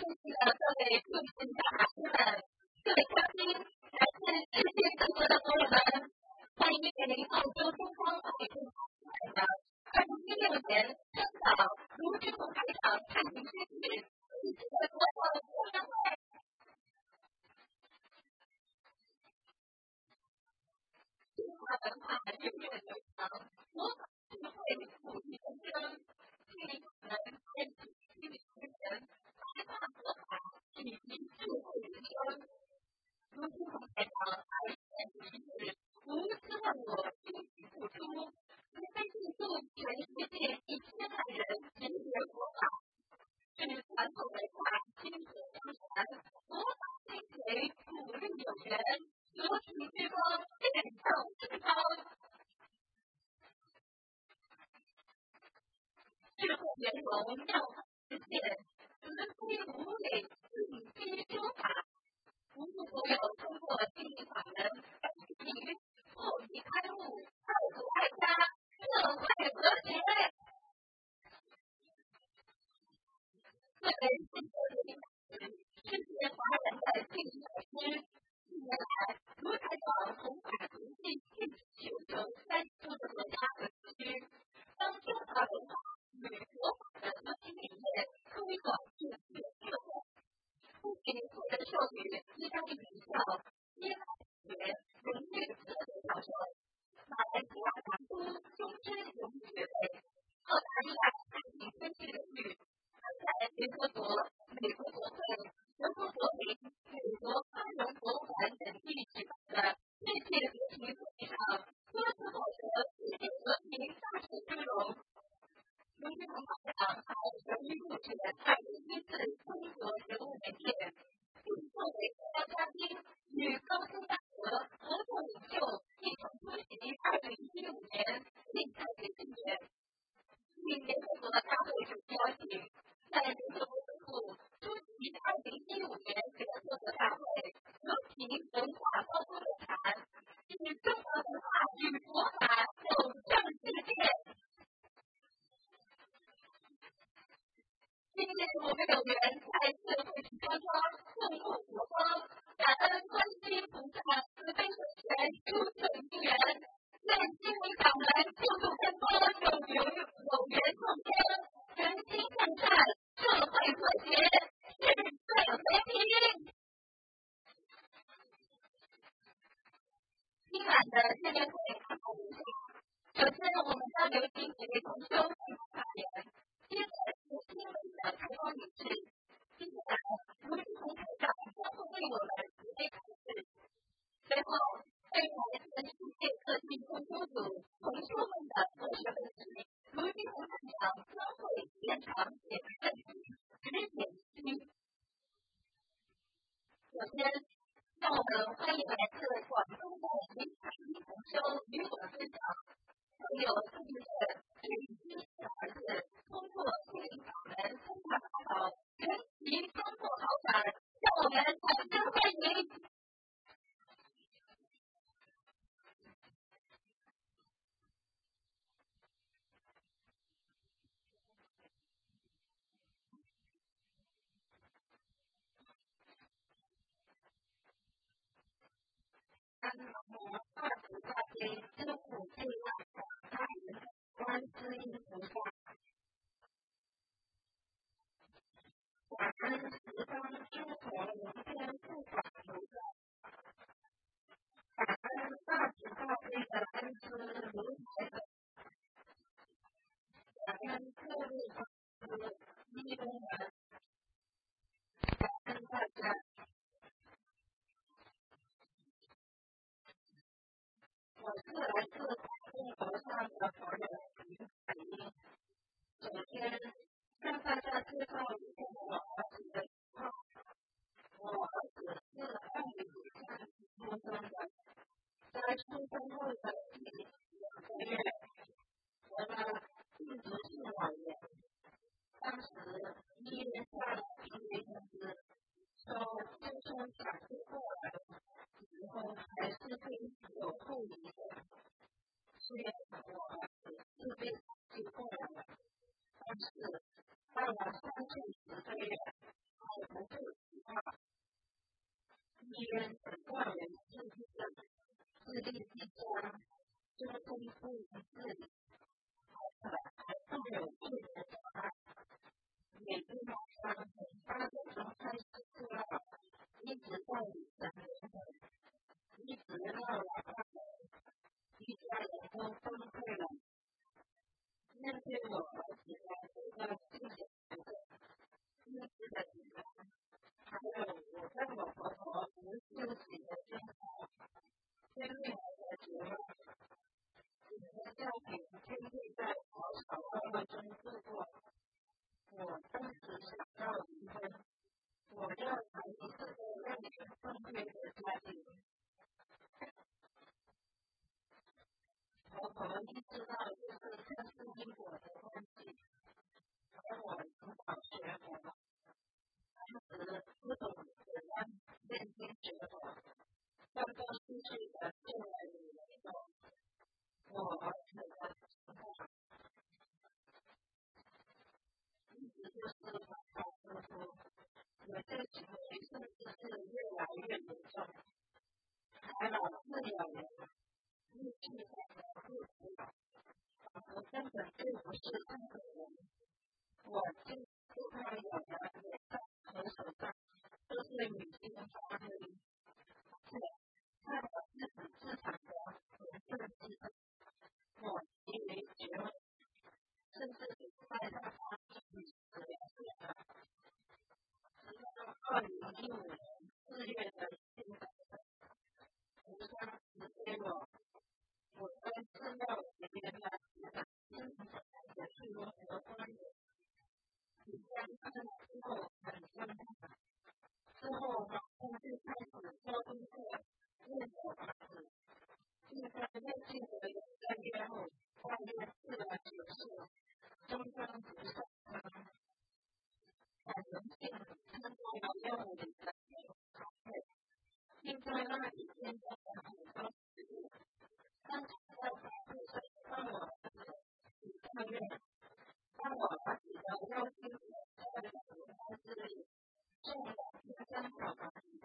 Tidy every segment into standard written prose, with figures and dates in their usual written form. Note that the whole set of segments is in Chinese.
的各位父亲大老师们，各位嘉宾，来自世界各国的朋友们，欢迎您澳洲东方奥运会的2016年香港卢志同台长探寻世界世界国际交流会。中华文化源远流长，佛法智慧普及人生，请我们坚持心理之人，开化佛法，以及智慧人生。卢志同台长2017日无私忘我，心许付出，慈悲救助全世界1000万人直学佛法，是传统文化薪火相传，佛法精髓古日有缘，罗情之光遍照四方。智慧圆融妙法实现，慈悲无畏自机说法。无数佛友通过心灵法门，以破迷开悟，爱国爱家，社会和谐。作为中国人民大使，世界华人的心理导师，近年来，卢台长弘法国际全球30多个国家和地区，将中华文化与佛法的核心理念推广至全社会。不仅获得授予意大利名校耶拉大学荣誉合格教授，马来西亚港都终身荣誉学位，澳大利亚产品分析领域，他在联合国、美国国会、德国国民、美国宽容博物馆等地举办的世界和平会议上多次获得世界和平大使殊荣。卢志同台长还荣誉入选2014中国人物媒介，并作为重要嘉宾与高僧大德、合作领袖一同出席2015年印太经济年。应联合国大会主席邀请，在联合国总部出席2015年联合国大会和平文化高峰论坛，使中华文化与佛法走向世界。今日我们有缘再次会齐装装，共度佛光，感恩观世音菩萨慈悲为权，cứu救因缘，愿心灵法门救度更多有缘众生，人心向善，社会和谐，世界和平。今晚的见面会安排如下：首先，我们将有请几位同修进行发言。接着是新闻的开光仪式，接下来卢志同台长将会为我们慈悲开示，随后对来自世界各地同修组同修们的佛学问题，卢志同台长将会现场解答问题，指点迷津。首先，让我们欢迎来自广东的林海一同修与我们分享，更有4岁对于7岁的儿子通过心灵法门通过法宝，人齐装作好转，让我们掌声欢迎。南无大慈大悲救苦救难广大灵观世音菩萨，感恩十方诸佛龙天护法菩萨，感恩大慈大悲的恩师卢台长，感恩各位法师、义工们，感恩大家。我是来自广东佛山的佛友林海英。首先向大家介绍一下我儿子的情况。我儿子是2013年出生的，在出生后的第2个月得了病毒性脑炎，当时医院下了病危通知，说就算抢救过来以后还是会有后遗症。虽然我儿子是被抢救过来了，但是到了3岁10个月还不自立自强，就是不一自理，还更有趣的障碍。每天晚上从8点钟开始课了，一直到2点钟，一直到晚上，一家人都崩溃了。面对我儿子的4小时的一直的紧张，还有我跟我婆婆不休息的争吵，最令我的绝望。我的家庭天天在吵吵闹闹中度过。我当时想要离婚，我要谈一个让人崩溃的家庭。婆婆意识到这是天时因果的关系，而我从小学佛，当时不懂怎样认真学佛，要做失去的救人以为重。我儿子的情况一直就是反反复复，有些行为甚至是越来越严重，还老是咬人，日记在不服老，仿佛根本就不是那个人。我经常咬牙脸上和手上都是女性发黑，看我自己自残的很生气，我极为绝望，甚至在让他女子了解了。直到2015年4月的1日，无伤死给我跟资料里面的精彩的是如何关联。你在看了之后很伤感，之后马上就开始做功课，问我儿子，就在内心的3个月后，大约自然解释，终将不受伤。很荣幸参加了用你的考会，并在那里见到了很多事物。当时在考试上帮我儿子2个月，当我儿子的腰椎在2年之里种了13条毛鱼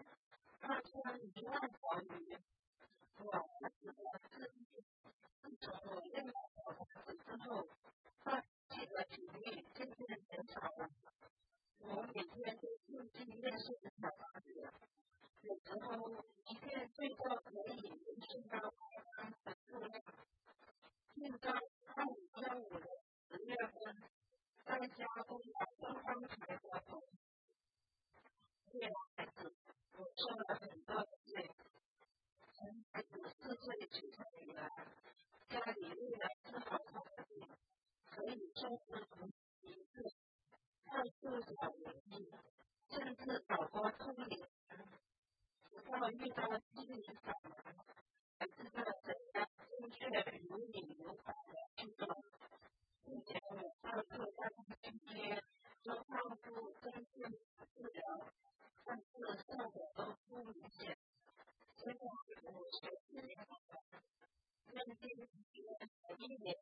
，2万条鱼。我儿子的智力，自从我认了我儿子之后，他自己的体力渐渐减少了。我每天都出去练习小房子，有时候一天最多可以运动到8的数量。现在2015年10月份，在家工作刚刚才合同，为了孩子，我受了很多的罪。从孩子4岁出生以来，家里为了治好他的病，可以说是从一次到处找原因，甚至找过通灵人，直到遇到心理法门，才知道怎样正确如理如法的去做。目前我到处帮亲戚做康复跟治疗，但是效果都不明显。现在我学4年了，认定1年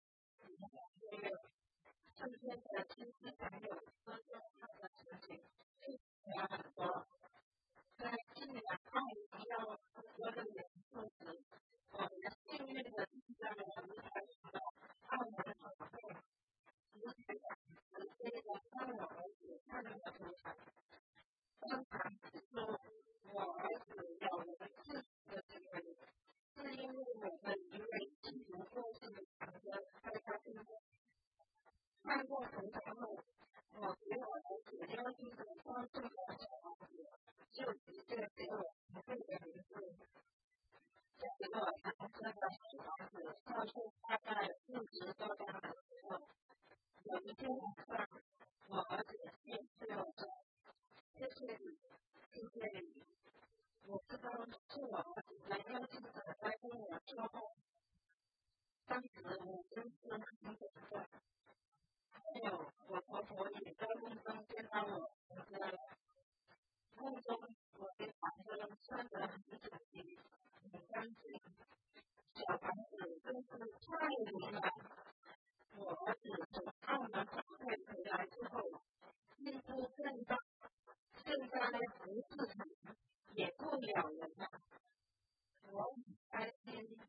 2个月，身边的亲戚朋友都说他的事情了很多。在今年2021要多的年数时，我们幸运的遇到了卢台长的澳门法会。卢台长直接的帮我儿子看了图腾，当场指出我儿子咬人致死的行为，是因为我们一位继母过世的长者在他身上。看过图腾后，我给我儿子腰椎的帮助的小房子，就直接给我1个月的名字，再给我长生的小房子上去大概60多张的时候，有一天晚上，我儿子先对我说：“谢谢你，谢谢你。”我知道是我儿子的腰椎者在跟我说话。当时我真是很感动。还有我婆婆也在梦中见到我儿子了。梦中我给长生穿得很整齐，很干净，小房子真是太美了。我儿子从澳门法会回来之后，进步更大，现在不自残，也不咬人了。我很开心，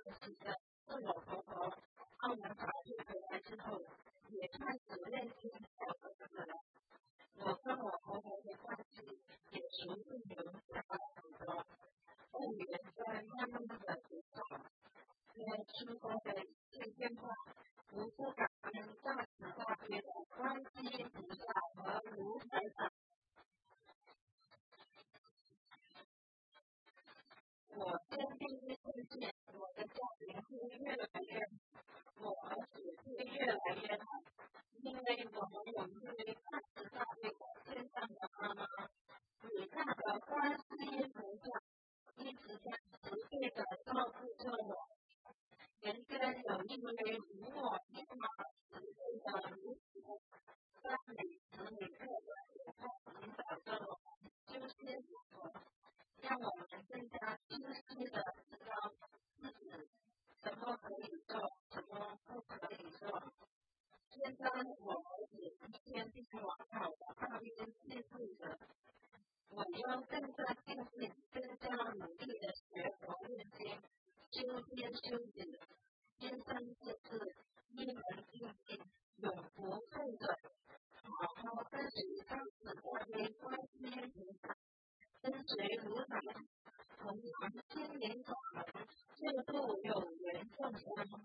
系的自我活活，澳门法律回来之后，也开始认清道德的了。我跟我婆婆的关系也逐渐融洽了很多，后援在慢慢的浮躁，因为生活的一切变化，无不感恩大慈大悲的观世音菩萨和卢台长。我坚定地相信，我的家庭会越来越好，我儿子会越来越好，因为我们有一位大慈大悲的天上的妈妈，伟大的观世音菩萨，一直在慈悲的照顾着我。人间有一位无我天马慈悲的如此赞美慈美客的也在引导着我们修仙学佛，让我们更加清晰的知道自己什么可以做，什么不可以做。现在我儿子一天天往好的方面进步着，我要更加精进，更加努力的学佛念经，修天修己，今生今世一门精进，永不后悔。好好跟随大慈大悲观世音菩萨，跟随如来，弘扬心灵法门，救度有缘众生，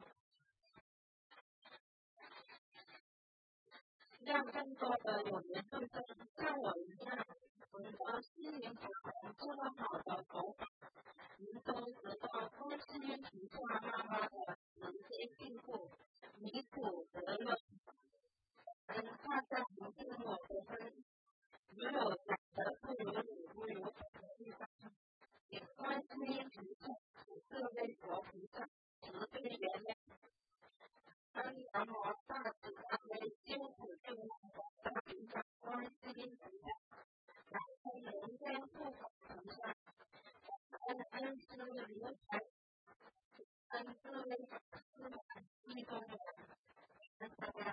让更多的有缘众生像我一样，懂得心灵法门这么好的佛法，能够得到观世音菩萨妈妈的慈悲庇护，离苦得乐。大家不信我的分，如有讲的不如理不如法的地方，请观世音菩萨、各位佛菩萨慈悲原谅。当南无大慈大悲救苦救难的大慈大观世音菩萨，感恩人间护法菩萨，感恩师如来，感恩各位法师们、义工们，感恩大家。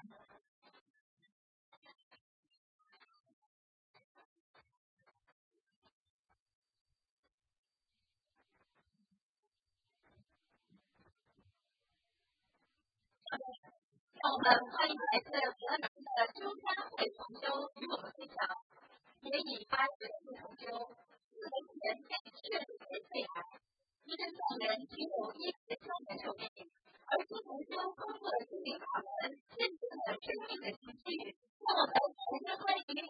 我们欢迎来自河南的舟山会同修与我们分享，也以8岁不同修，4年前被确诊为肺癌，医生证人只有113年寿命，而新同修通过心灵法门，见证了生命的奇迹。让我们掌声欢迎。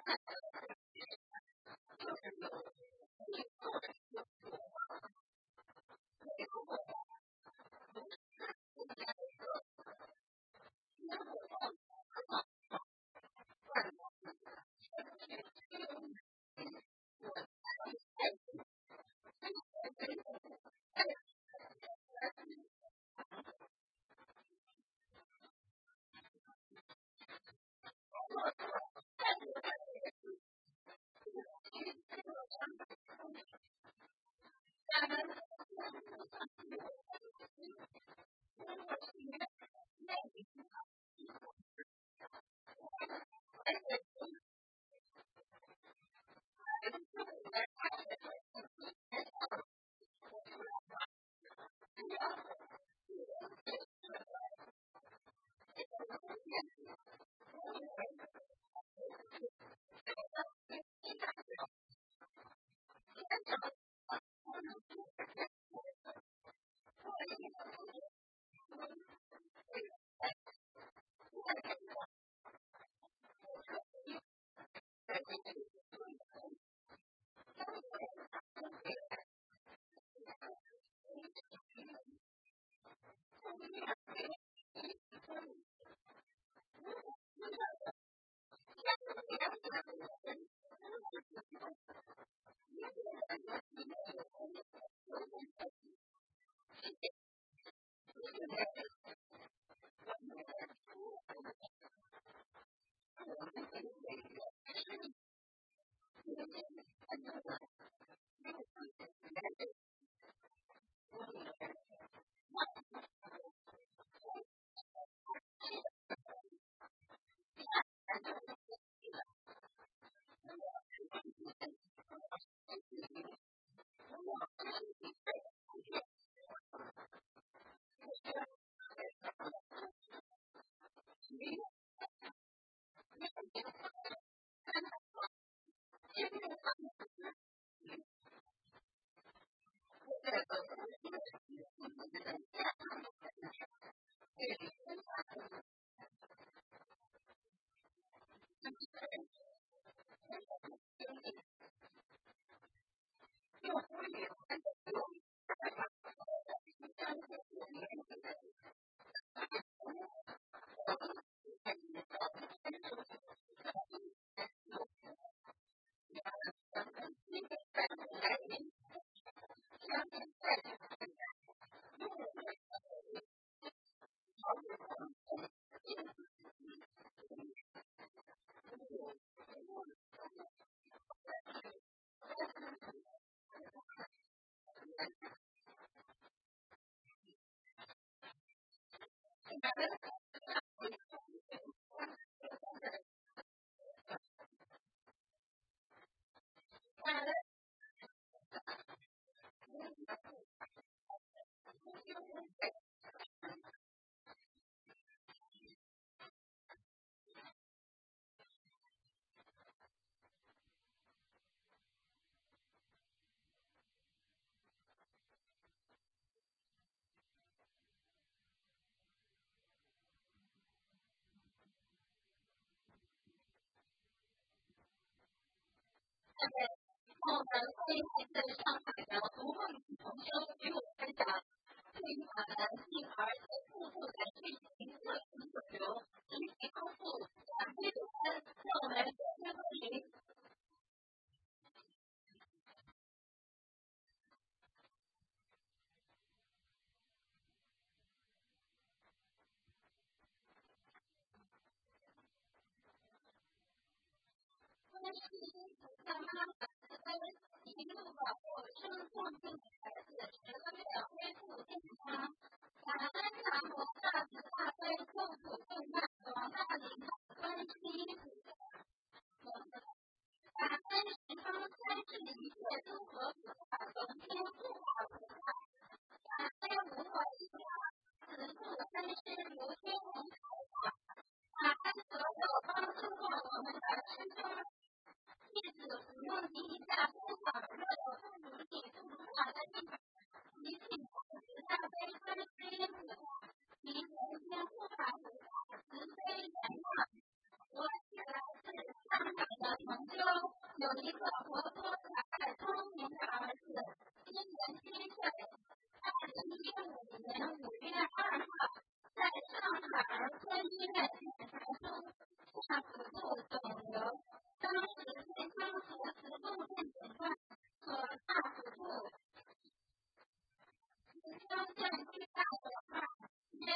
后呢，这一次在上海的读梦与重修与我分享，对于我们进而丰富的剧情色情主流，极其丰富，两倍多分，让我们先欢迎。但是，在妈妈一路保护生重病的孩子，12月恢复健康。感恩南无大慈大悲救苦救难广大灵感观世音菩萨，感恩十方三世一切诸佛菩萨、龙天护法菩萨，感恩无我依法慈父恩师如天龙菩萨，感恩所有帮助过我们的师兄。弟子不用第一下不法热的不如意菩萨的地方，提醒菩萨悲观世音菩萨，提前天护法菩萨慈悲圆满。我是来自香港的同有一个活泼可爱聪明的儿子，今年7岁。2015年5月2号，在上海儿科医院检查出下腹部肿瘤，当时被当作磁共振诊断和大腹部腔镜巨大肿块，约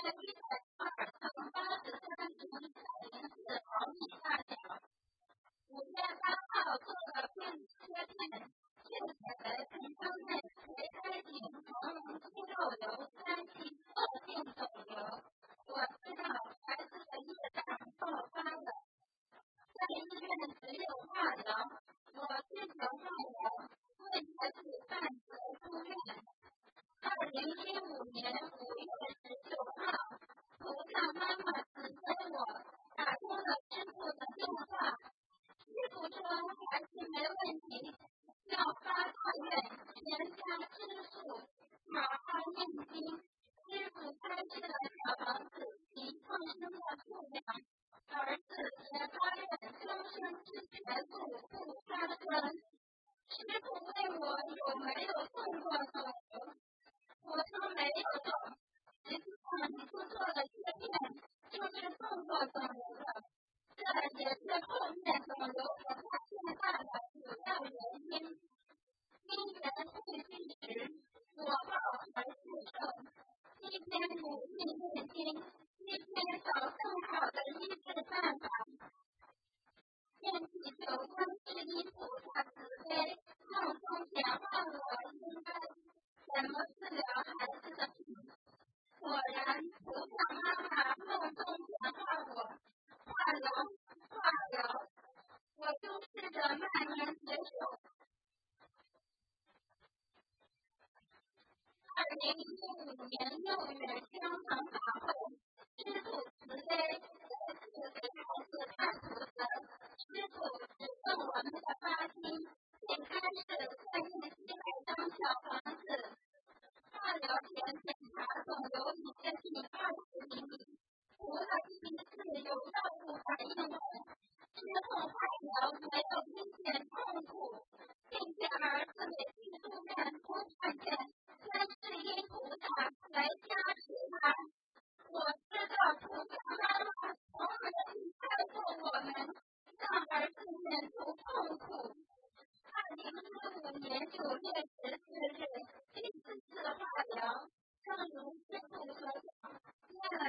1.2乘83乘104毫米大小。5月8号做了病切片，确诊为盆腔内垂开型朦胧肌肉瘤3期恶性肿瘤。我知道孩子的业障爆发了，在医院只有化疗，我拒绝化疗，为孩子办责出院。2015年5月19号，图上妈妈指给我打通了师傅的电话，师傅说孩子没问题，要发大愿，全家吃素，好好念经。师傅开设了小房子及放生的数量，儿子也发愿终生之全部不杀生。师傅问我有没有动过手术，我说没有动，实际上你不做了切片，就是动过肿瘤了。这也是后面肿瘤不太变大的主要原因。因缘汇聚时，果报还是生。一边努力念经，一边找更好的医治办法。念祈求观世音菩萨慈悲，梦中显化我应该怎么治疗孩子的病。果然，菩萨妈妈梦中显化我，化疗，我就试着慢年接受。2015年6月香港法会，师父慈悲，再次给孩子看图腾。师父指正我们的发心，并开始再念700张小房子。化疗前检查肿瘤已接近20厘米，除了第一次有药物反应外，之后化疗没有明显痛苦，并且儿子每次住院都看见观世音菩萨来加持他。我知道菩萨妈妈从没离开过我们，让儿子免除痛苦。2015年9月14日，第4次化疗，正如师父所讲，念了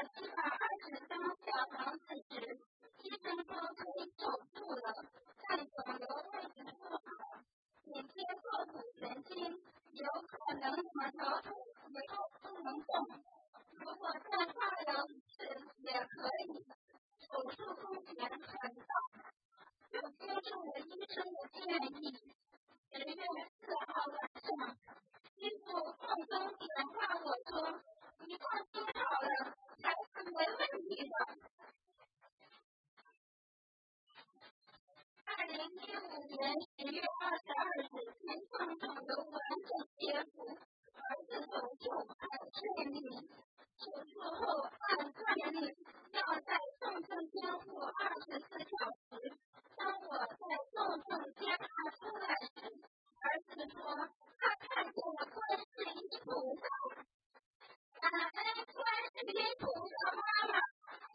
720张小房子时，医生说可以手术了，但肿瘤位置不好，紧贴后腹神经，有可能两条腿以后不能动。如果再化疗一次也可以，手术风险很大，就接受了医生的建议。10月4号晚上，师父梦中点化我说：“你放心好了，孩子没问题的。”2015年10月22日，盆腔肿瘤完整切除，儿子手术很顺利。手术后按惯例要在重症监护24小时。当我在重症监察出来时，儿子说他看见了观世音菩萨。感恩观世音菩萨妈妈。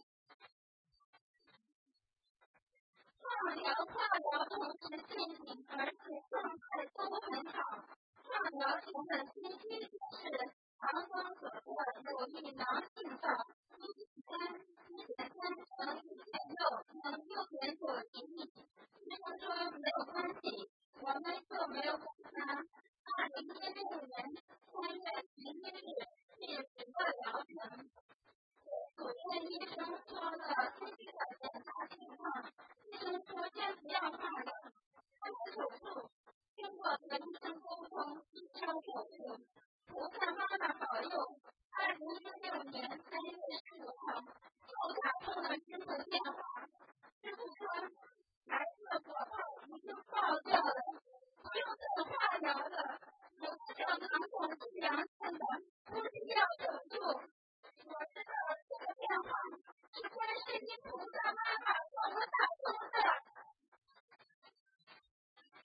化疗同时进行，儿子状态都很好。化疗前的信息是膀胱左侧有一囊性灶，1.3乘1.6乘6.9厘米。医生说没有关系，我们就没有管它。2016年3月11日去10个疗程。主任医生说了具体的检查情况，医生说先不要化疗，安排手术。经过和医生沟通，取消手术。菩萨妈妈保佑。2016年3月15号，又打通了师父电话。师父说，孩子的果报已经爆掉了，不用再化疗了。有个小囊肿是良性的，不需要手术。我知道这个电话是观世音菩萨妈妈帮我打通的。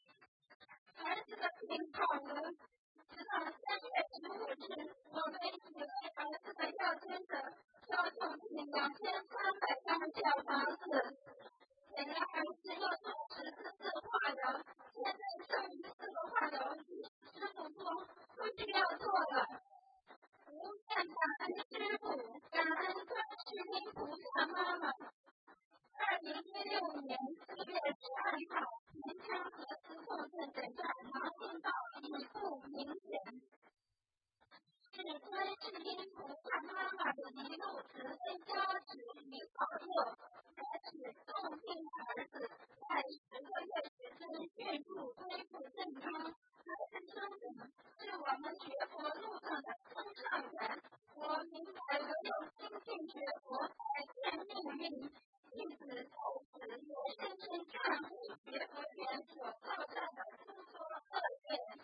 年4月12号，南昌核磁共振诊断脑性胞已不明显。指挥是因不看妈妈的一路慈悲加持与保佑，开始动听儿子在10个月时间孕妇恢复健康。孩子生病是我们学佛路上的通畅人，我明白唯有精进学佛改变命运。弟子在此也深深忏悔学佛缘所造成的诸多恶业。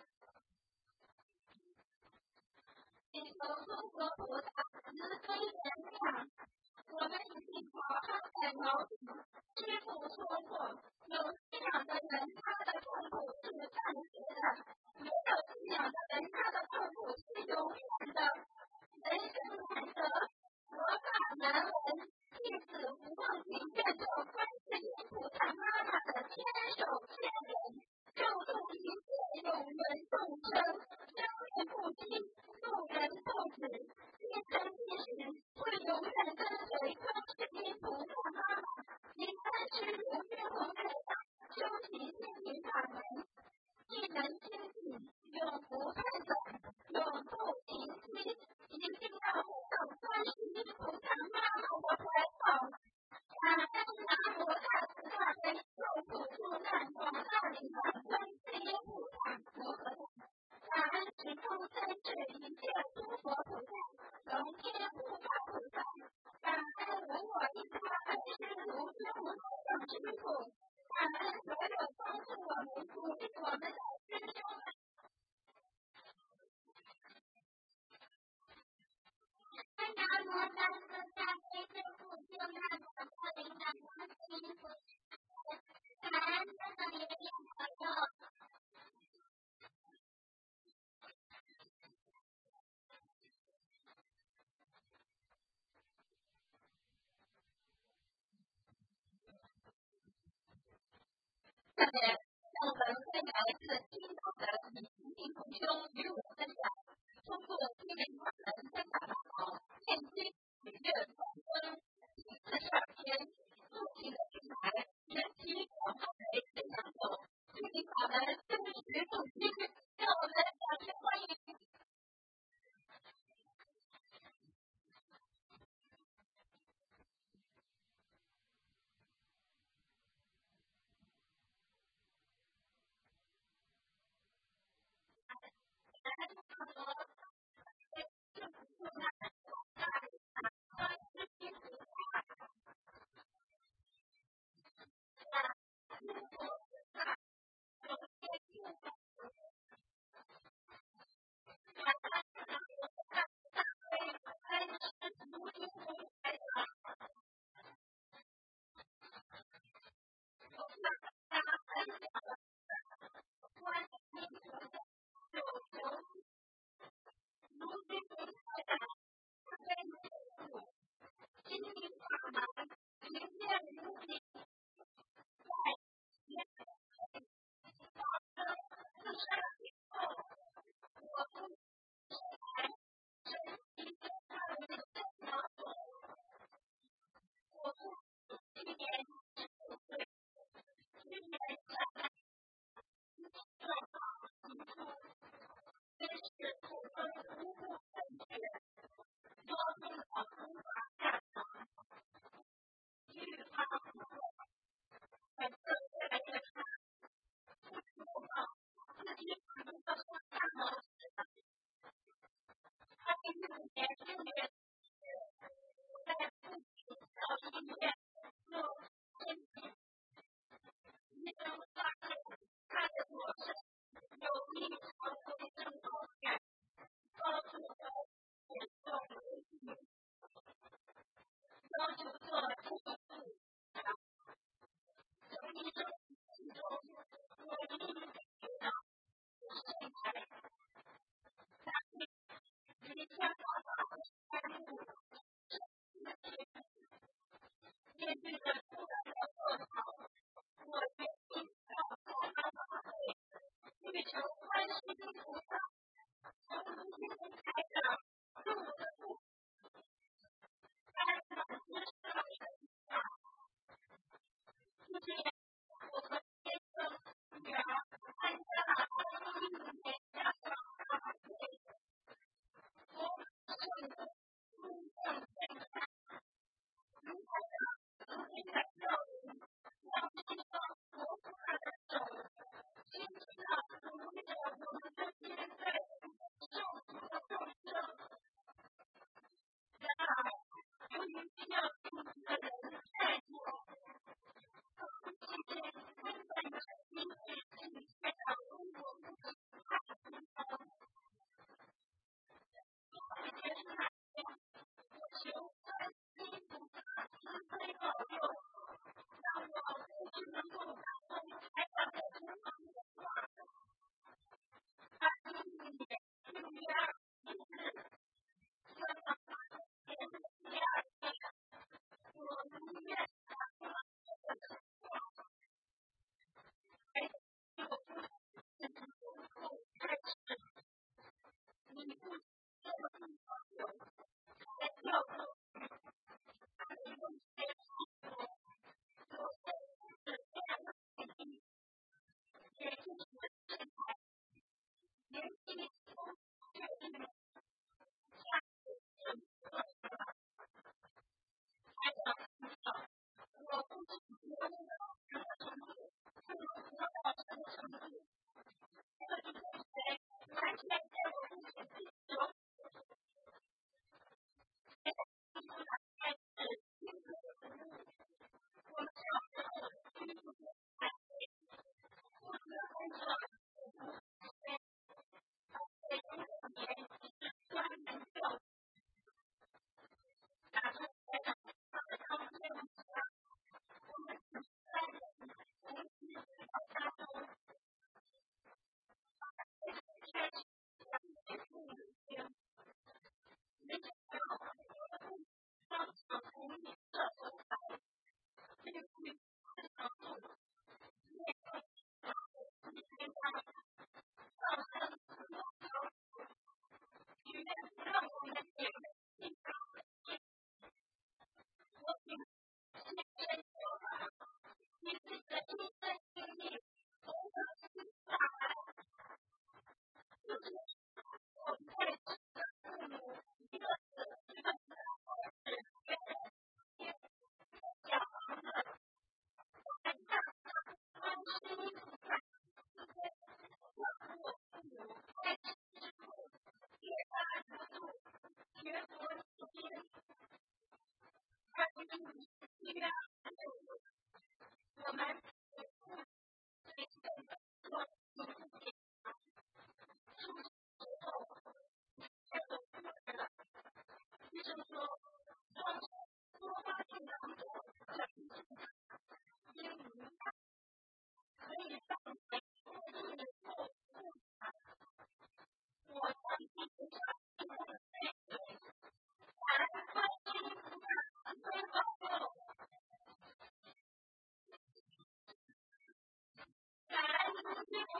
祈求诸佛菩萨慈悲原谅。我们已经好好在牢底。师父说过，有信仰的人，他的痛苦是暂时的；没有信仰的人，他的痛苦是永远的。人生难得，佛法难闻，弟子不忘记愿做观世音菩萨妈妈的千手千眼，救度一切有缘众生，生命不息，度人不止。今生今世会永远跟随观世音菩萨妈妈，及三师卢军宏台长修习心灵法门，一门精进，永不退转，永不停息，一定要回到观世音菩萨妈妈的怀抱。感恩南无大慈大悲救苦救难广大灵感观世音菩萨摩诃萨，感恩十方三世一切诸佛菩萨、龙天护法菩萨，感恩无我一家恩师卢军宏台长师父，感恩所有帮助我们、鼓励我们的师兄们。南无大慈大悲救苦救难广大灵感观世音菩萨，感恩真的爷爷保佑。下面让我们跟来自青岛的李晴晴同修与我分享，通过心灵法门三大法宝念经、许愿、放生42天，父亲的平台人气广泛为分享者，心灵法门真实不虚，让我们掌声欢迎。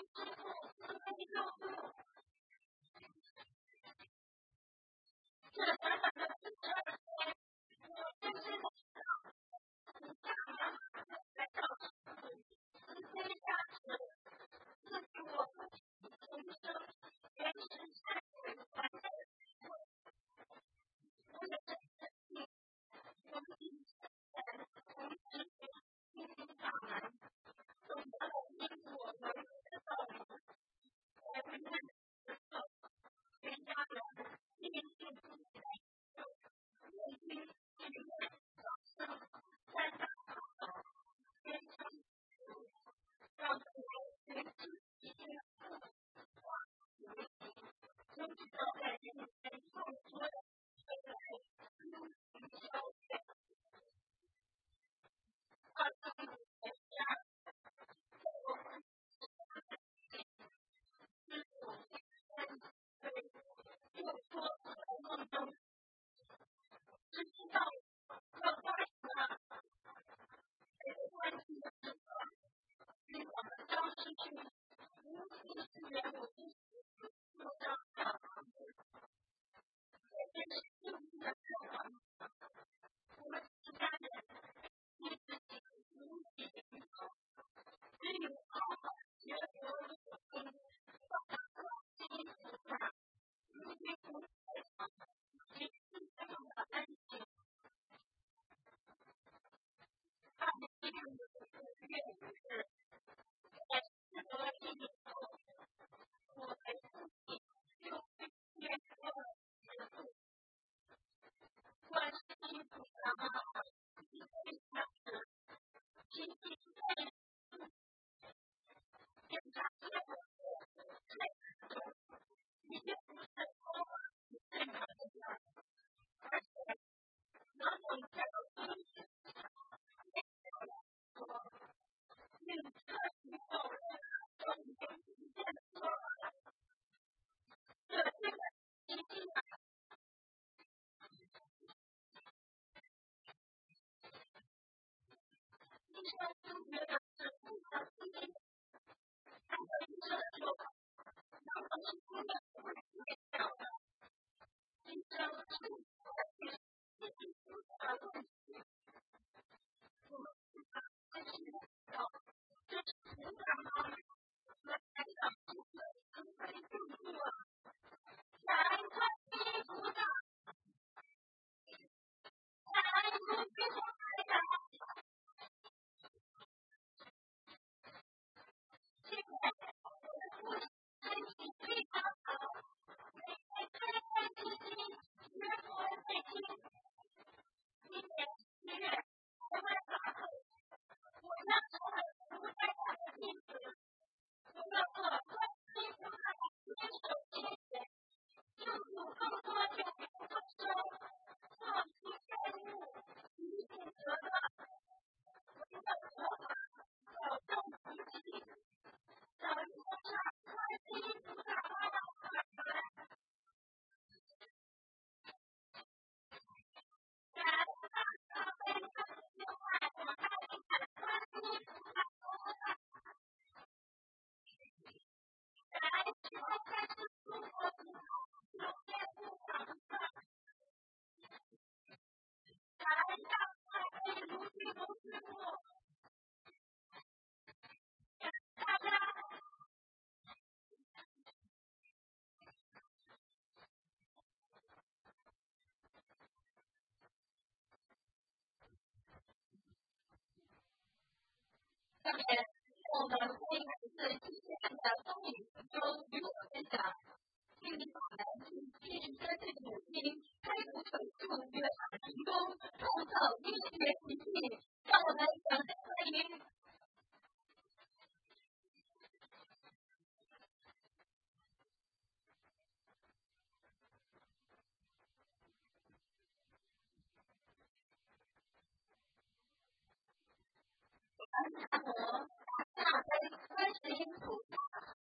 我们非常对之前的风雨中与我分享，愿你我们继续跟这个母亲开拓手术，越法成功，创造医学奇迹，让我们掌声欢迎。南无大悲观世音菩萨，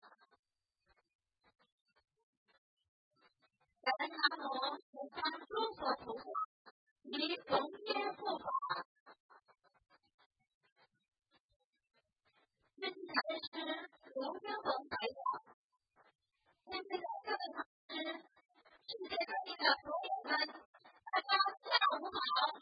南无十方诸佛菩萨，以龙天护法。这是龙天护法。 们，大家下午好。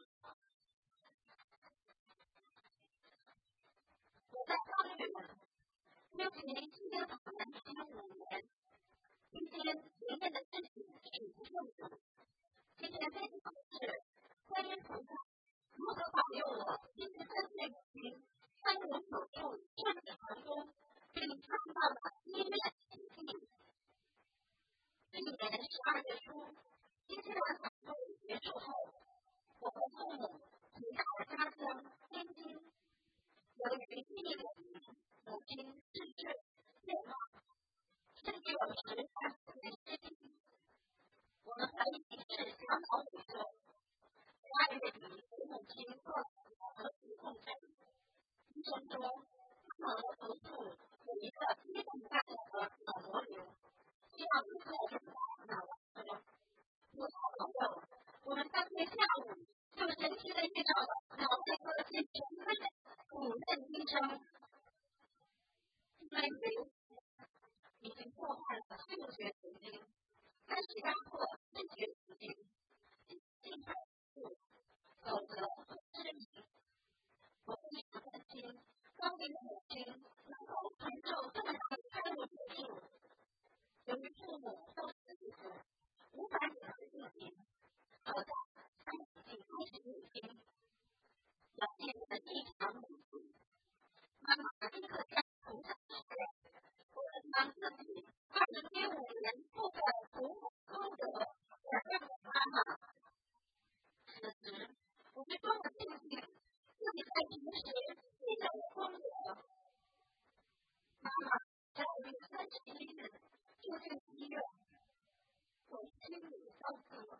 我在教育们，尤其今年考完前5年，今天里面的事情是不重要。今天非常是关于菩萨如何保佑我73岁母亲3年左右顺利成功，并创造了医院奇迹。去年12月初，新西兰反动结束后，我和父母回到了家乡天津。由于记忆不明，母亲逝世健忘，甚至有时还不能失忆。我们回忆是小岛宇宙。12月底给母亲做了核磁共振，医生说她脑核部有一个低动态的脑膜瘤，需要立刻转到脑外科。有好朋友，我们当天下午就神奇的遇到了脑外科最权威的主任医生。因为瘤已经破坏了嗅觉神经，开始压迫视觉神经，进而否则会失明。我非常担心高龄的母亲能够承受这么大的开颅手术。由于父母都40岁，无法饮食进行，好在他已经开始念经，表现得异常满足。妈妈立刻向菩萨许愿，我能让自己2015年做个普普功德，而让我妈妈。此时，我就多么庆幸自己在平时记得的功德。妈妈在5月31日住进医院，我心里告诉我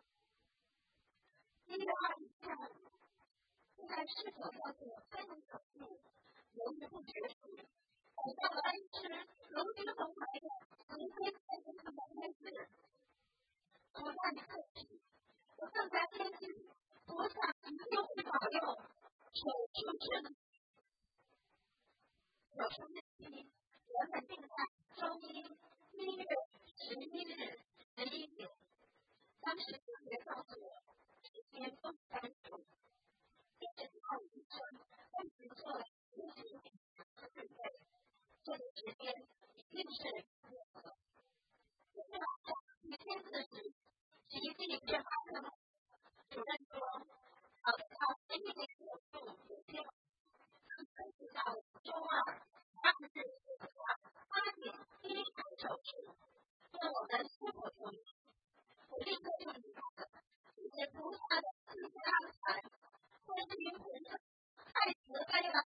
，1月2日下午，不该是否要做开颅手术，犹豫不决时，等到了恩师龙金红来的行推财神的开示。从那一刻起，我更加坚信菩萨一定会保佑手术顺利。手术日期原本定在周一1月11日11点，当时同学告诉我时间不单纯，并且告诉医生为此做了进行检查和准备，这个时间一定是符合。今天晚上1天4时，奇迹却发生了。主任说，考虑到这一点手术有些晚，推迟到周二2日早上8点第一场手术，问我们是否同意。我立刻就明白了，谢谢菩萨的慈悲安排，观世音菩萨太慈悲了。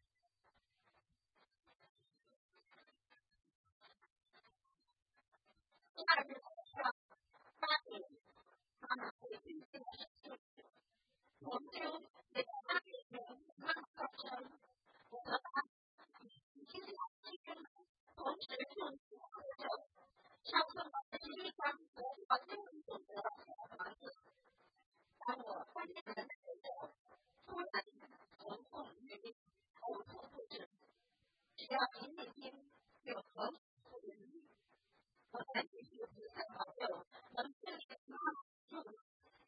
第2日早上8点，妈妈回去进了手术室，我们就给8点钟妈妈叫声，我和她新西兰医生同时用手合手，上送了11张得到经文组的小房子。当我关进门的时候，突然头痛欲裂，头痛不止，只要一念经就头痛不已。我赶紧去菩萨保佑，能顺利妈妈入院。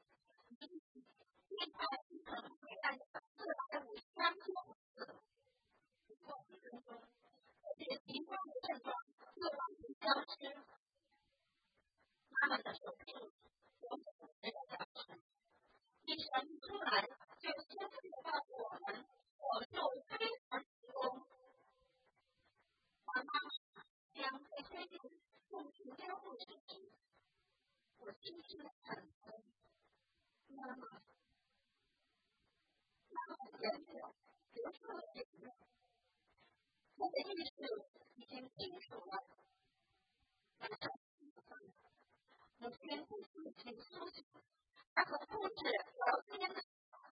另外一层回来的450张小房子，不过1分钟，而且其他的症状又完全消失。妈妈的手术整整10个小时，医生一出来就兴奋地告诉我们，手术非常成功。当妈妈将被推进送去监护室时，我心里很疼。妈妈的眼角流出了眼泪，我的意识已经清楚了。母亲不仅仅苏醒，她和护士聊天了。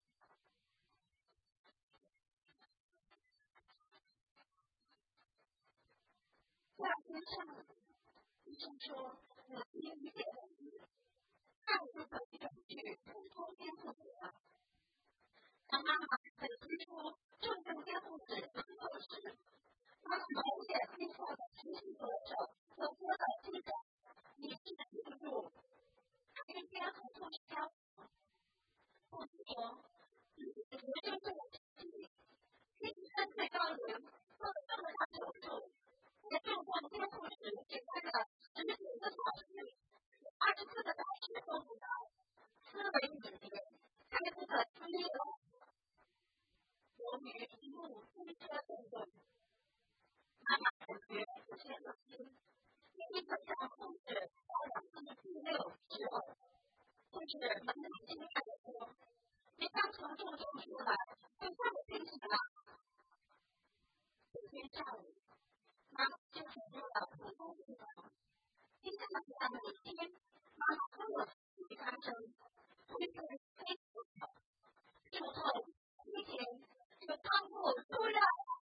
第2天上午，医生说母亲一点问题，下午就可以转去普通监护室了。当妈妈被推出重症监护室门口时，妈妈满脸微笑的举起左手和搓到膝盖，以示庆祝。她一边和护士跳控制到2次第6之后，就是门内心爱的说，你刚从众中出来，就这么听起来。这天下午，妈妈就走入了普通病房。接下来每天，妈妈都有自己发生，会对黑头术后1天就康复出院。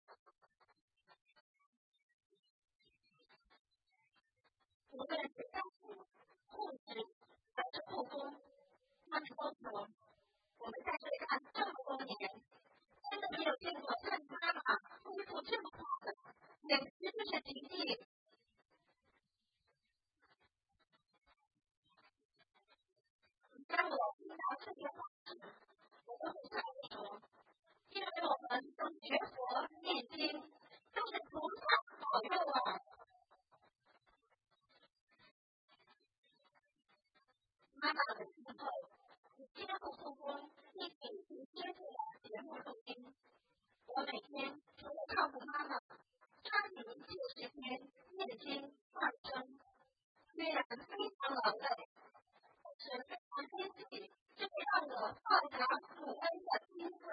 无论是大夫、护士还是护工，他们都说，我们在这干这么多年，真的没有见过像妈妈恢复这么快的，简直就是奇迹。当我听到这些话时，我都会笑着说，因为我们都学佛念经，都是菩萨保佑啊。妈妈的时候，接触护工，并且接触了节目录音。我每天除了照顾妈妈，抓紧这个时间念经放生，虽然非常劳累，但是非常珍惜这个让我报答父恩的机会。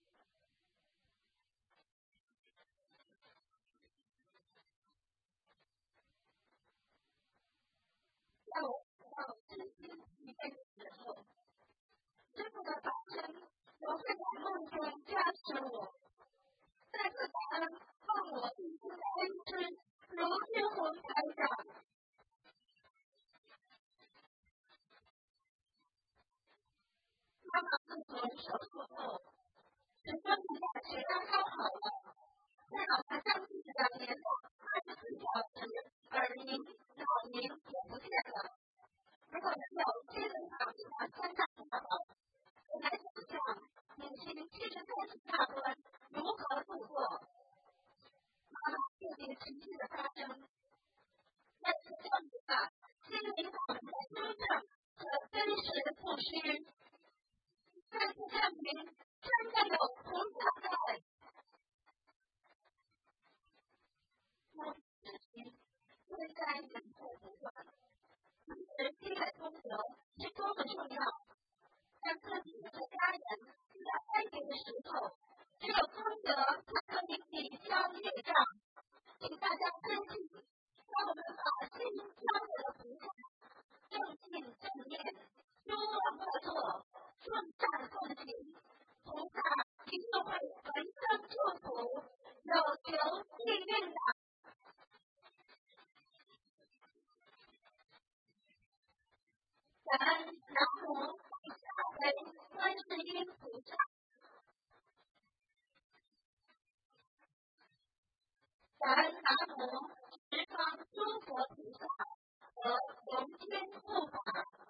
在我到身心疲惫的时候，师父的法身总会在梦中加持我，再次感恩放我一生的恩师卢天红台长。妈妈自从手术后，身体的血压高好了，在好像将近2年的24小时耳鸣、脑鸣也不见了。如果能有接人法的参加法宝，我来想想母亲73次大关如何度过。妈妈确定奇迹的发生，再次证明了心灵法门的真正和真实不虚，再次证明真的有菩萨在。我自己虽然忍痛不断，其实积累功德是多么重要。让自己和家人遇到灾劫的时候，只有功德才可以抵消业障。请大家珍惜，让我们把心交给了菩萨，正信正念，诸恶莫作，顺善奉行，菩萨一定会闻声祝福，有求必应的。感恩南无大悲观世音菩萨，感恩南无十方诸佛菩萨和龙天护法，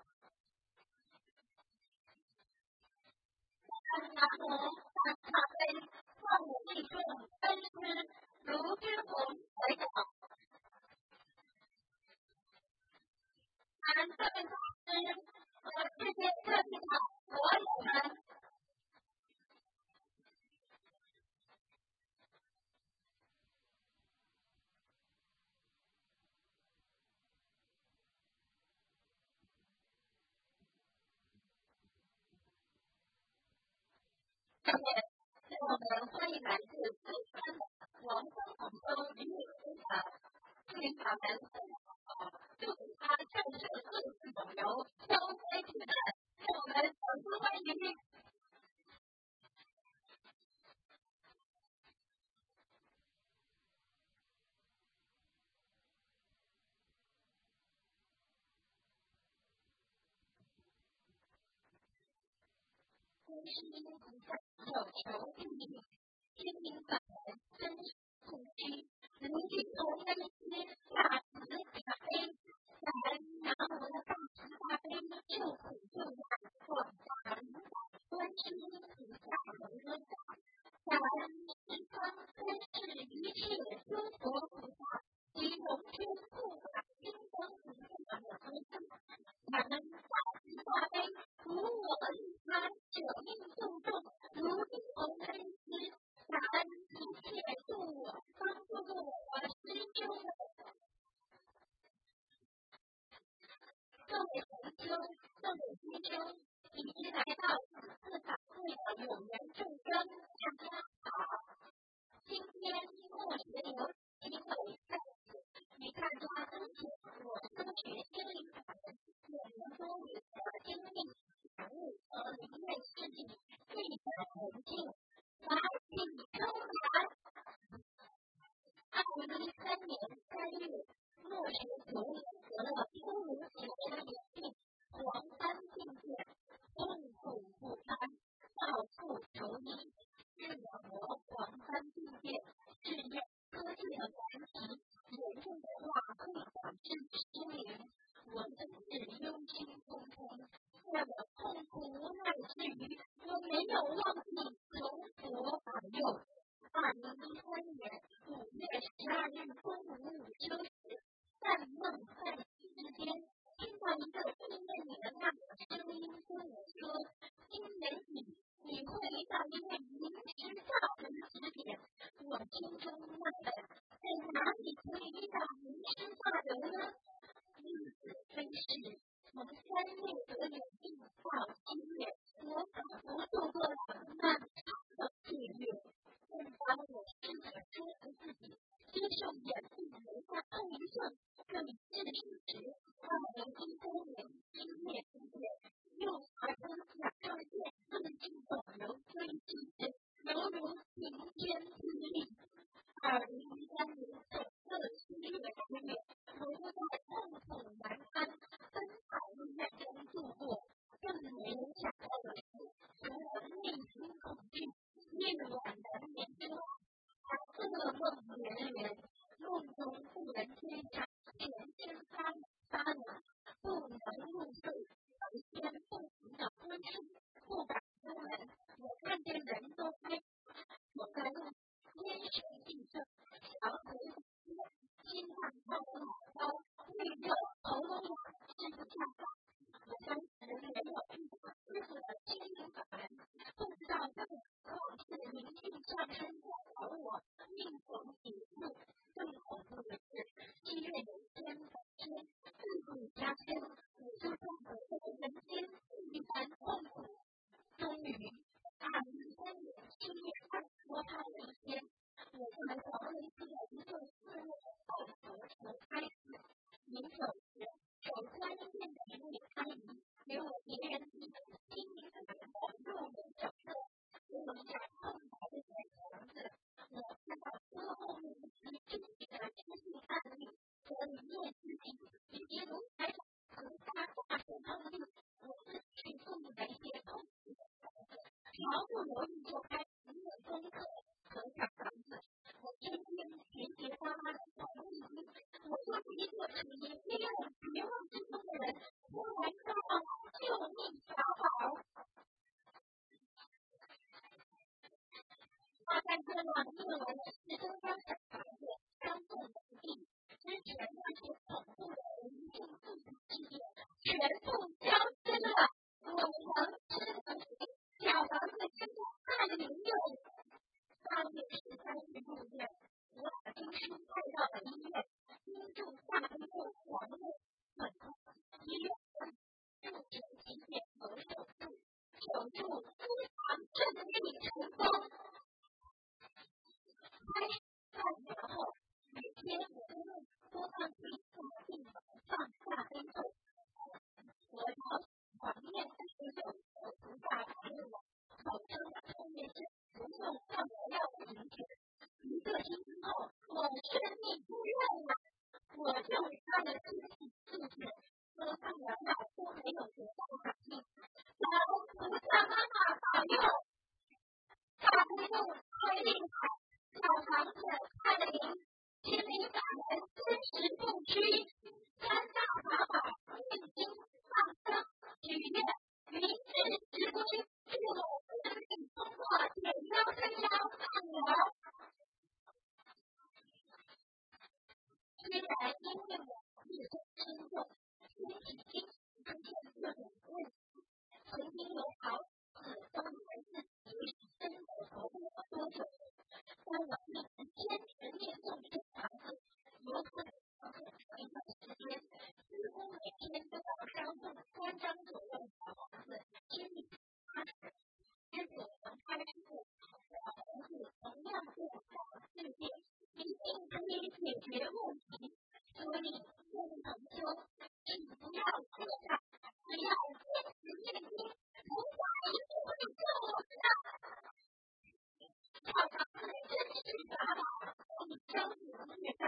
感恩南无大慈大悲万无一众恩师卢军宏台长，感恩各位法师和世界各地的佛友们。下面让我们欢迎来自四川的王峰广州林女士的心灵法门分享，祝他正式乐事永流，消灾解难，让我们掌声欢迎。观世音菩萨有求必应，心灵法门真实不虚，如宇宙分析大慈大悲，感恩南无的大慈大悲救苦救难广大灵感观世音菩萨和菩萨，感恩十方三世一切诸佛菩萨及龙天护法金刚菩萨的菩萨，感恩大慈大悲无我利他舍命度众如来恩师，感恩一切度 2013年3月，诺什9年得了突如其来的眼病，黄斑病变，痛苦不堪，到处求医。治疗我黄斑病变是眼科技的难题，严重的话会导致失明。我真是忧心忡忡，让我痛苦无奈之余，我没有忘记求佛保佑。2013年5月12日中午午休时，在梦在醒之间，听到一个医院里的大声音跟我说：“今年底你会到医院临时教人指点。”我心中纳闷，在哪里可以遇到临时教人呢？日子飞逝，从3月得眼病到7月，我仿佛度过了漫长的岁月。正当我试着说服自己接受眼病留下后遗症可以治愈时，2013年7月1日，又发生甲状腺自体肿瘤追击时，犹如晴天霹雳。2013年整个7月8月，我都在痛苦难堪、奔跑医院中度过。更没有想到的是，除了内心恐惧，夜晚难眠之外，还噩梦连连。梦中不能推展，全身发冷，不能入睡，白天不停地昏睡，不敢出门。我看见人都害怕，我在路天旋地转，小腿骨折，心脏跳得好高，胃热，头都痒，吃不下饭。我当时没有遇到师傅的心灵法门，不知道这个况是灵性上升在找我命从抵触。更恐怖的是，7月有天早天，自古加深，我就这么在人间一番痛苦。终于2013年7月20号的一天，我在黄梅寺的一座寺庙拜佛求开示。临走时，手端念的一位阿姨给我别人一种心灵法门的入门手册，给我一扇空白的小房子。我看到书后面一些具体的实际案例和理念指引，以及如台长和大神通力，我自己处理的一些痛苦的房子，毫不犹豫就开始念功课和小房子。我天天结结巴巴的找秘籍，我就是一个处于黑暗绝望之中的人，突然看到救命法宝。大概这样念完了10多张小房子，伤痛稳定，之前那些恐怖的灵性自体事件全部消失了。我能吃得起，小房子真的太灵用了。8月13日入院，我把经书带到了医院，盯住大医院黄内很快，医院就诊急检和手术非常顺利成功。开始半年后，每天我都用播放器在病房上下飞走。我朝床面39和菩萨白了我，口中的后面是不用放我药的名字。1个星期后，我顺利出院了。我就他的尸体质检，说放了药都没有得到反应。求菩萨妈妈保佑！大公公太厉害，小房子太灵，心灵法门真实不虚。3大法宝：念经、放生、许愿、明智之规，是我顺利通过减腰升腰按疗。虽然因为我自身身重，身体经常出现各种问题，曾经有好几次都以为自己真的活不了多久，但我一直坚持念诵小房子，有可能很长一段时间，几乎每天都要烧送3张左右的小房子，心里踏实。结果从开始，小房子同样变小世界，一定可以解决问题。所以不能修，只要做到，只要坚持念经，菩萨一定会救我们的。小房子真是法宝，可以消除业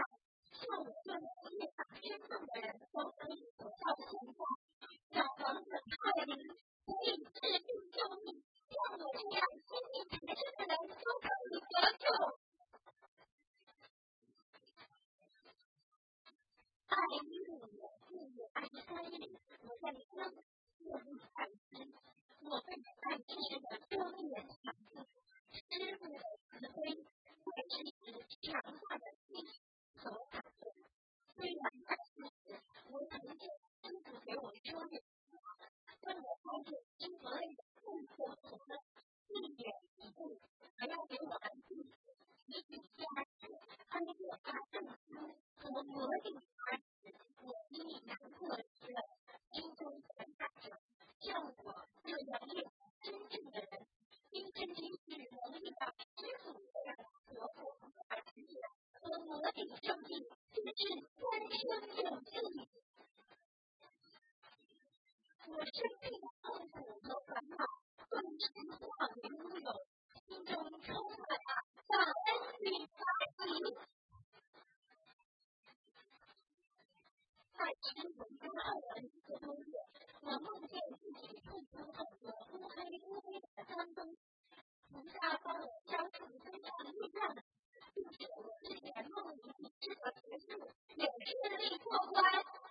爱15年4月23日，我在生我不开心，我被爱知识的庄严场子，师父的慈悲，在知识强化的心所打动。虽然在此时，我曾经师父给我说的当我发现因何类的痛苦的一点一步，还要给我安静，一笔加持，还给我发证书和魔力加持，我心里难过极了，心中感叹着，像我这样业真正的人，因真心是能力到师父这样活活而实现和魔力生命，真是三生有幸。我生命的痛苦和烦恼顿时化为乌有，心中充满了感恩与欢喜。在吃文中2人1个多月，我梦见自己吐出很多乌黑的脏东西，菩萨帮我消除身上业障，并且我之前梦里已知的结束，也顺利过关。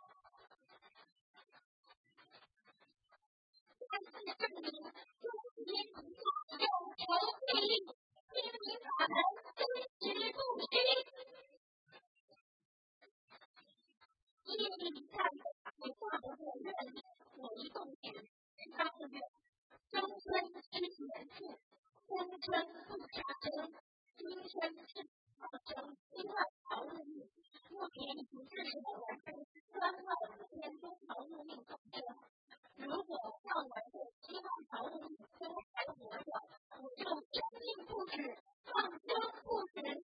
再次证明，终极菩萨有求必应，心灵法门真实不虚。业力在菩萨的我愿里，我一共许13个愿：终身知严父，终身不杀生，今生是放生7万条入命。目前已经40个完成3万5千多条入命众生。如果要完成7万条入命都还活着，我就生命不止，放生不止。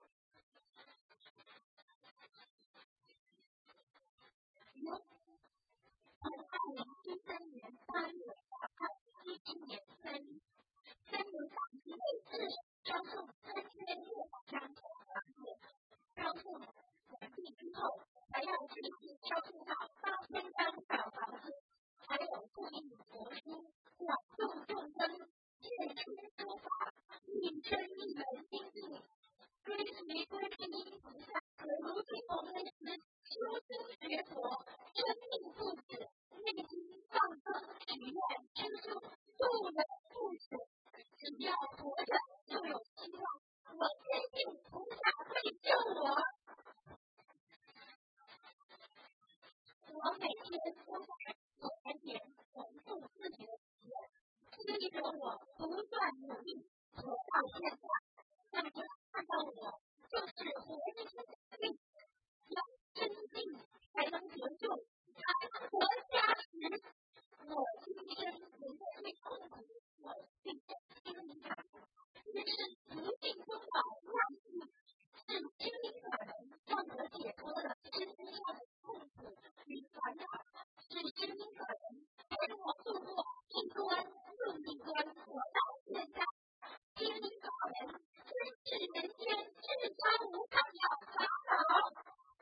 从2013年8月到2017年3月，森林法师至少销售3600张小房子，销售完毕之后，还要继续销售到8000张小房子，还有注印佛书，广度众生，借出说法，一生一人精进，追随观世音菩萨和如今我们时修心学佛，生命不止，内心放松许愿吃素，度人不死，只要活着就有希望，我坚信菩萨会救我。我每天都在佛台前重复自己的许愿，激励着我不断努力，活到现在。大家看到我就是活一生的命，要真信才能得救，才能得加持。我今生人的最痛苦，我对着心灵法门，也是无尽中宝万幸，是心灵法门让我解脱了身上的痛苦与烦恼，是心灵法门陪我度过一关又一关，活到现在。心灵法门真是人间至高无上的法宝。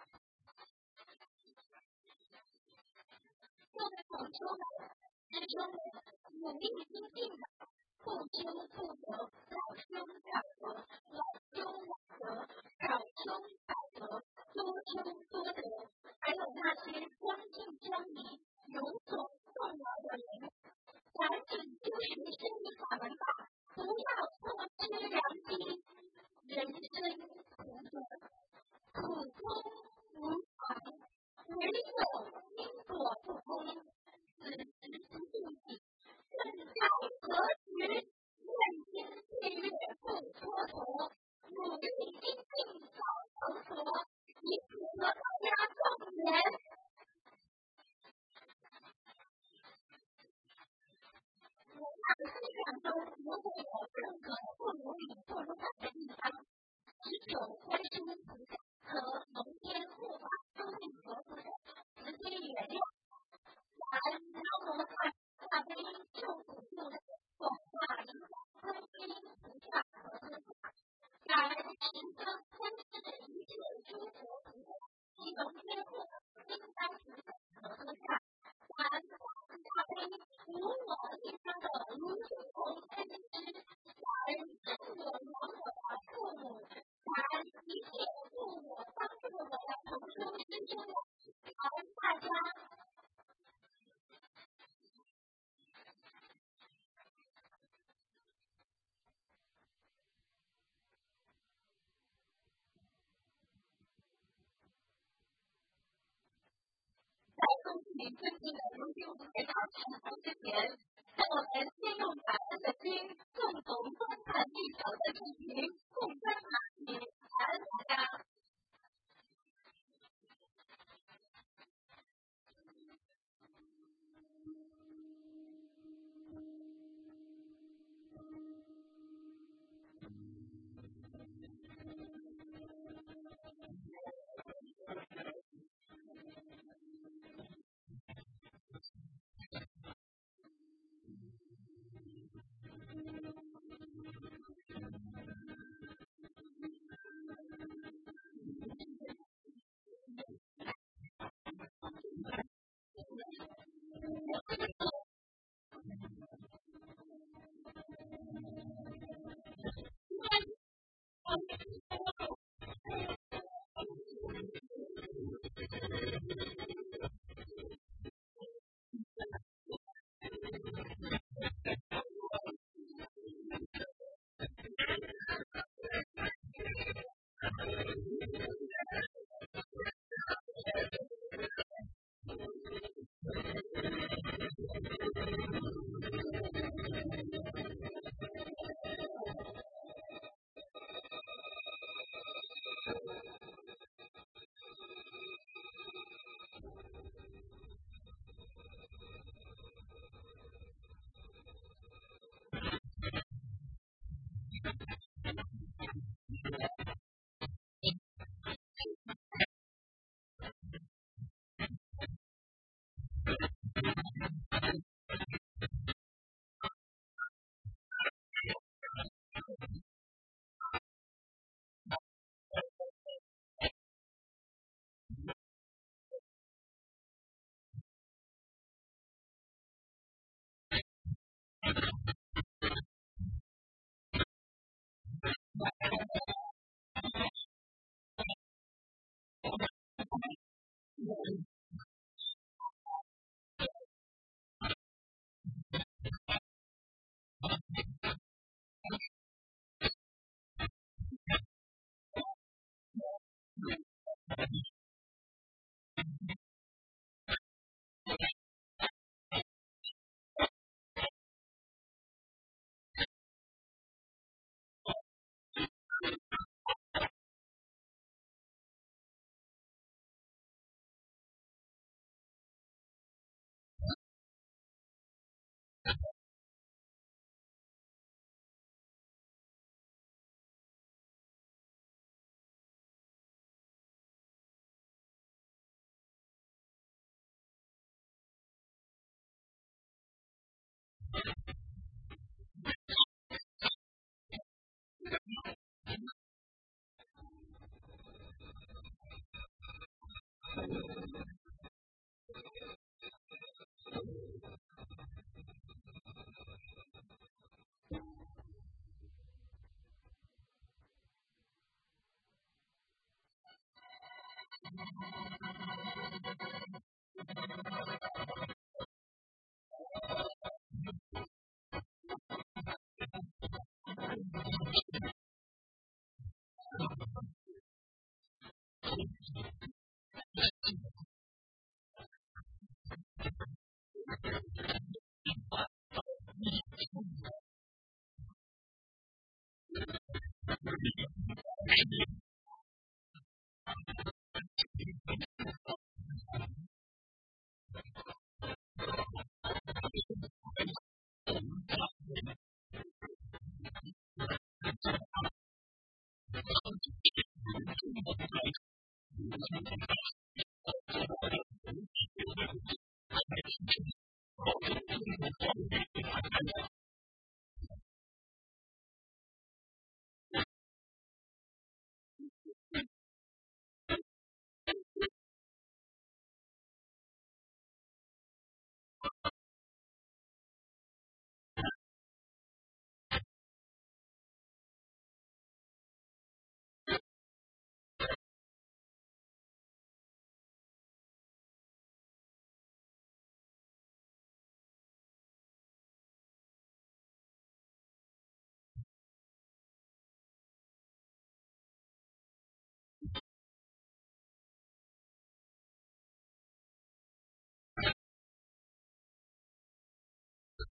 各位同修们、师兄们，努力精进的，不修不得，老修少得，老修晚得，少修少得，多修多得。还有那些将信将疑、有所动摇的人，赶紧就学心灵法门吧，不要错失良机。人生苦短，苦中无常，唯有因果不空，此时不定己，正在何时？愿心岁月不蹉跎，努力精进早成佛，以符合大家众缘。我在思想中如果有任何不如理不如法的地方，只求观世音菩萨和龙天护法都会佛菩萨直接你自己的如今我们来到成功之前，让我们先用感恩的心，共同观看地球的视频，共分享你感恩大家。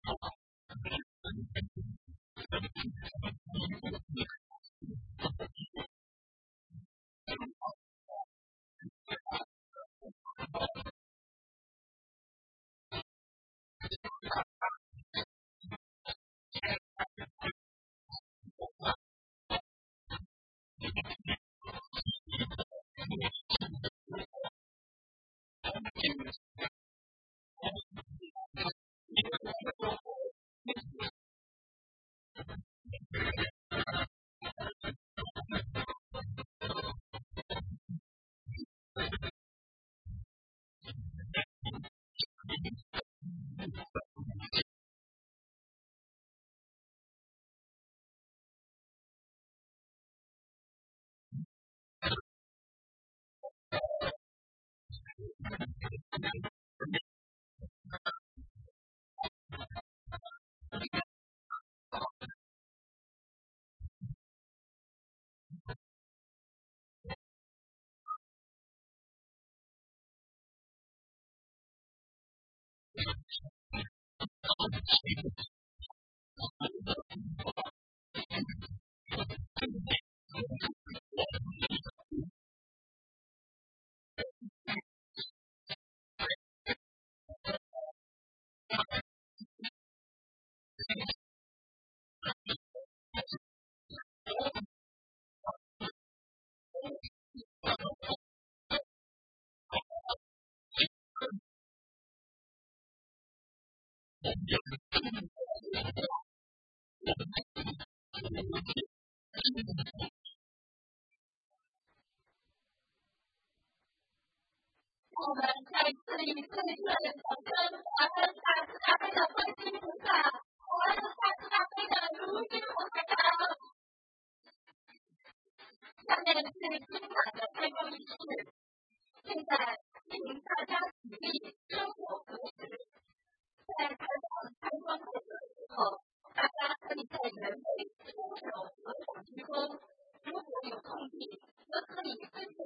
我们在这里最热烈的掌声，华灯大慈大悲的观世音菩萨，华灯大慈大悲的如意佛台长。下面是精彩的开光仪式，现在请大家起立，生火合十。在台长开光后的时候，大家可以在原位双手合掌鞠躬，如果有空地，则可以分享